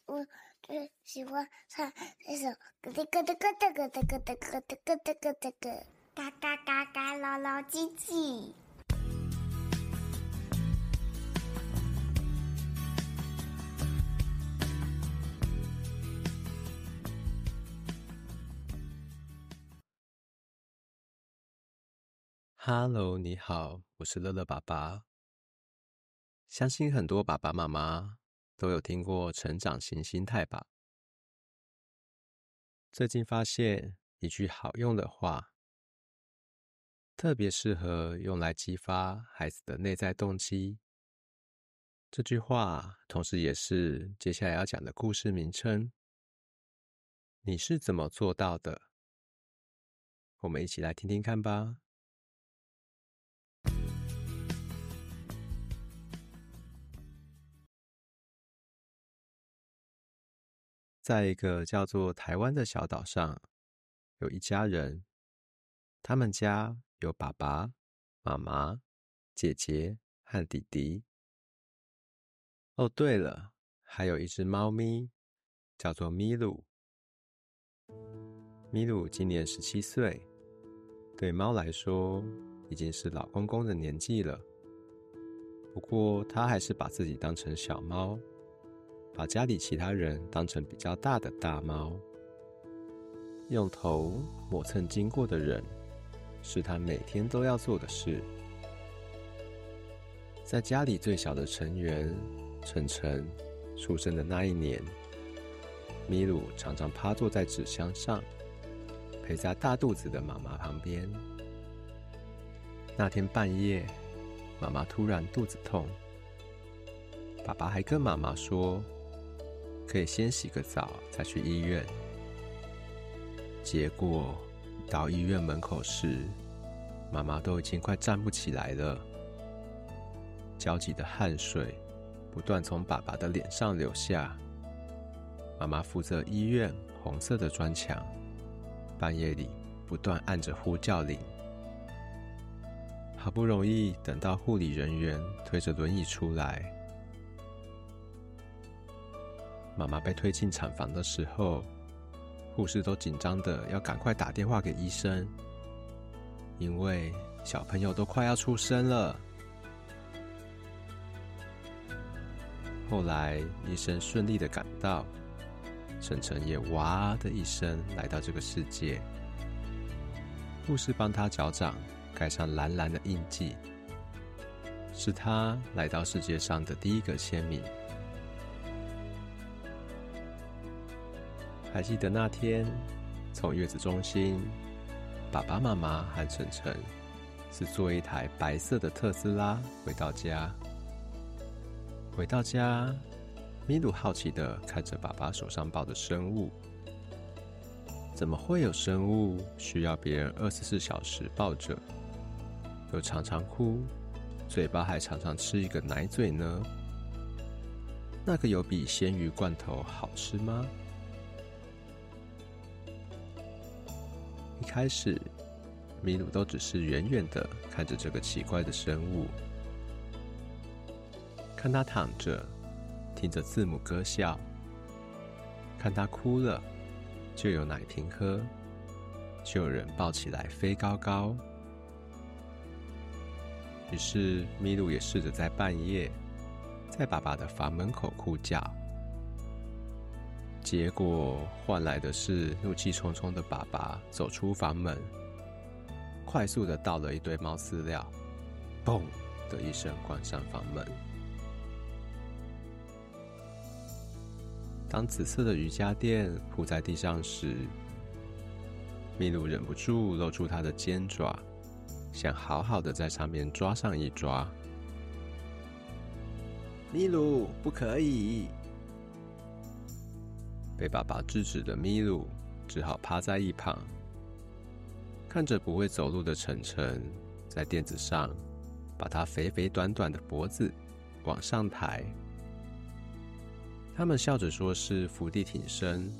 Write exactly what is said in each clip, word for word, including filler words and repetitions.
我最喜欢唱这首咯噔咯噔咯噔咯噔咯噔咯噔咯噔咯噔咯，嘎嘎嘎嘎老老叽叽。 Hello， 你好，我是乐乐爸爸。相信很多爸爸妈妈都有听过成长型心态吧？最近发现一句好用的话，特别适合用来激发孩子的内在动机。这句话同时也是接下来要讲的故事名称。你是怎么做到的？我们一起来听听看吧。在一个叫做台湾的小岛上，有一家人，他们家有爸爸、妈妈、姐姐和弟弟。哦，对了，还有一只猫咪，叫做咪鲁。咪鲁今年十七岁，对猫来说已经是老公公的年纪了。不过，他还是把自己当成小猫，把家里其他人当成比较大的大猫，用头磨蹭经过的人，是他每天都要做的事。在家里最小的成员晨晨出生的那一年，咪鲁常常趴坐在纸箱上，陪在大肚子的妈妈旁边。那天半夜，妈妈突然肚子痛，爸爸还跟妈妈说可以先洗个澡再去医院。结果到医院门口时，妈妈都已经快站不起来了，焦急的汗水不断从爸爸的脸上流下。妈妈负责医院红色的砖墙，半夜里不断按着呼叫铃。好不容易等到护理人员推着轮椅出来，妈妈被推进产房的时候，护士都紧张的要赶快打电话给医生，因为小朋友都快要出生了。后来医生顺利的赶到，晨晨也哇的一声来到这个世界。护士帮他脚掌盖上蓝蓝的印记，是他来到世界上的第一个签名。还记得那天从月子中心，爸爸妈妈和晨晨是坐一台白色的特斯拉回到家。回到家，咪鲁好奇地看着爸爸手上抱的生物。怎么会有生物需要别人二十四小时抱着，又常常哭，嘴巴还常常吃一个奶嘴呢？那个有比鲜鱼罐头好吃吗？一开始，咪鲁都只是远远的看着这个奇怪的生物，看他躺着，听着字母歌笑，看他哭了，就有奶瓶喝，就有人抱起来飞高高。于是咪鲁也试着在半夜，在爸爸的房门口哭叫，结果换来的是怒气冲冲的爸爸走出房门，快速的倒了一堆猫饲料，砰的一声关上房门。当紫色的瑜伽垫铺在地上时，咪鲁忍不住露出他的尖爪，想好好的在上面抓上一抓。咪鲁，不可以！被爸爸制止的咪鲁只好趴在一旁，看着不会走路的晨晨在垫子上把他肥肥短短的脖子往上抬。他们笑着说是伏地挺身。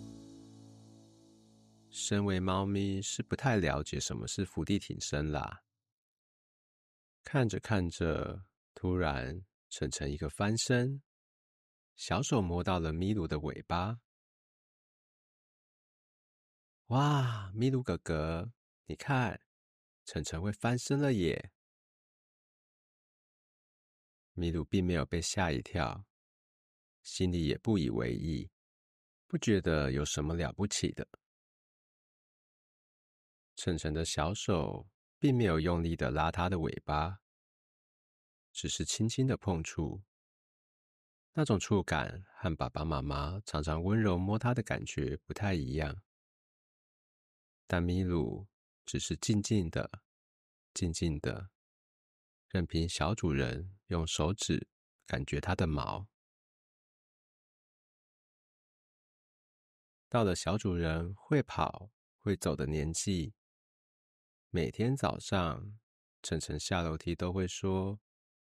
身为猫咪是不太了解什么是伏地挺身啦。看着看着，突然晨晨一个翻身， 小手摸到了咪鲁的尾巴。哇，咪鲁哥哥，你看，晨晨会翻身了耶！咪鲁并没有被吓一跳，心里也不以为意，不觉得有什么了不起的。晨晨的小手并没有用力的拉他的尾巴，只是轻轻的碰触。那种触感和爸爸妈妈常常温柔摸他的感觉不太一样。但咪鲁只是静静的、静静的，任凭小主人用手指感觉它的毛。到了小主人会跑、会走的年纪，每天早上，晨晨下楼梯都会说：“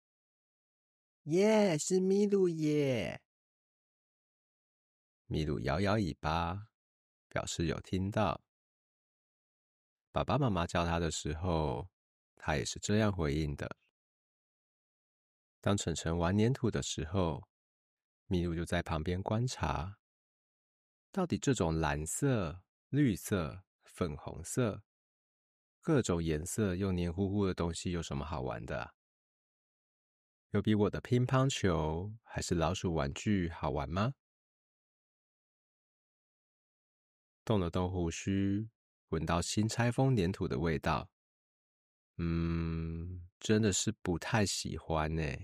耶，是咪鲁耶！”咪鲁摇摇尾巴，表示有听到。爸爸妈妈叫他的时候，他也是这样回应的。当晨晨玩粘土的时候，咪鲁就在旁边观察，到底这种蓝色、绿色、粉红色，各种颜色又黏糊糊的东西有什么好玩的啊？有比我的乒乓球还是老鼠玩具好玩吗？动了动胡须，闻到新拆封粘土的味道，嗯，真的是不太喜欢呢。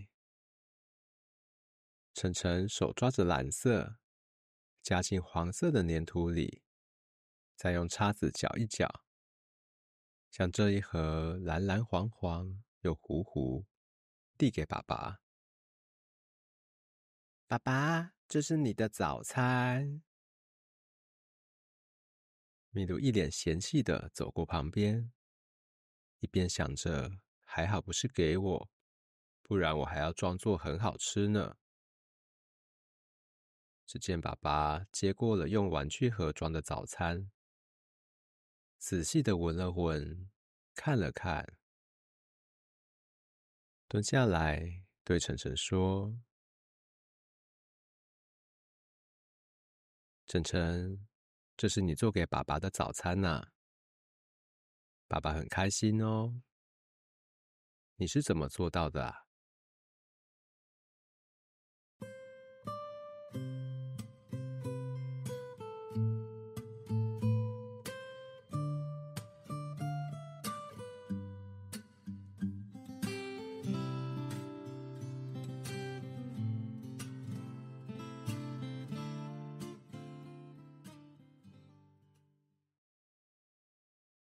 晨晨手抓着蓝色，加进黄色的粘土里，再用叉子搅一搅，像这一盒蓝蓝黄黄又糊糊，递给爸爸。爸爸，这是你的早餐。咪鲁一脸嫌弃的走过旁边，一边想着还好不是给我，不然我还要装作很好吃呢。只见爸爸接过了用玩具盒装的早餐，仔细的闻了闻，看了看，蹲下来对晨晨说：“晨晨，这是你做给爸爸的早餐呐，爸爸很开心哦。你是怎么做到的啊？”